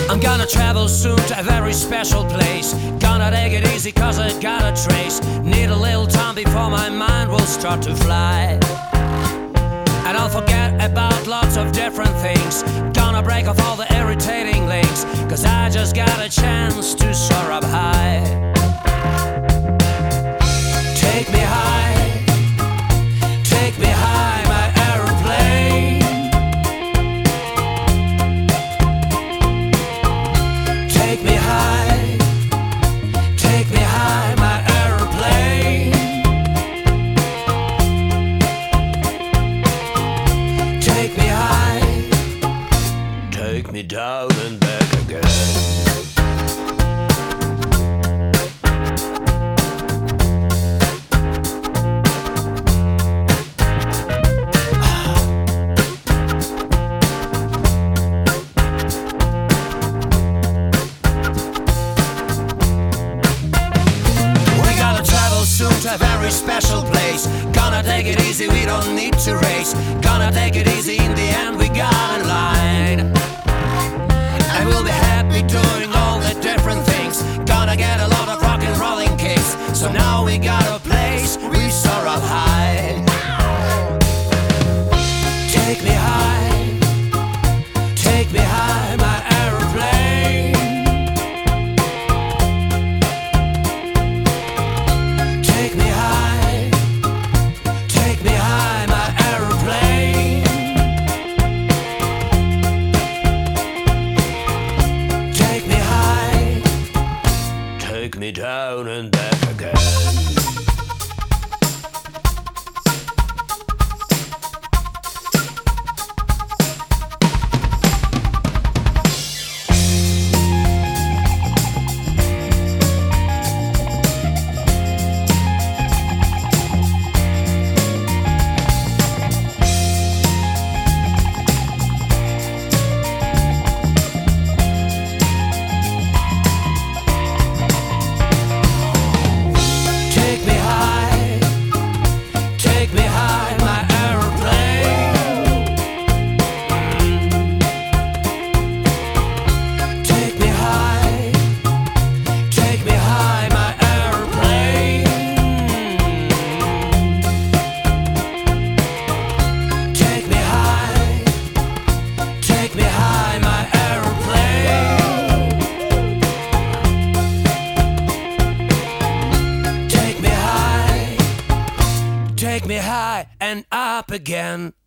I'm gonna travel soon to a very special place. Gonna take it easy cause I got a trace. Need a little time before my mind will start to fly. And I'll forget about lots of different things. Gonna break off all the irritating links, cause I just got a chance to soar up high. Take me high, take me high, my aeroplane. Take me high, take me high, my aeroplane. Take me high, take me down and back again. To a very special place. Gonna take it easy, we don't need to race. Gonna take it easy, in the end we got in line. And we'll be happy doing all the different things. Gonna get a lot of rock and rolling kicks. So now we got a place, we soar up high. Take me high, take me high, my aeroplane. Take me high, take me high, my aeroplane. Take me high, take me down and back again. Take me high and up again.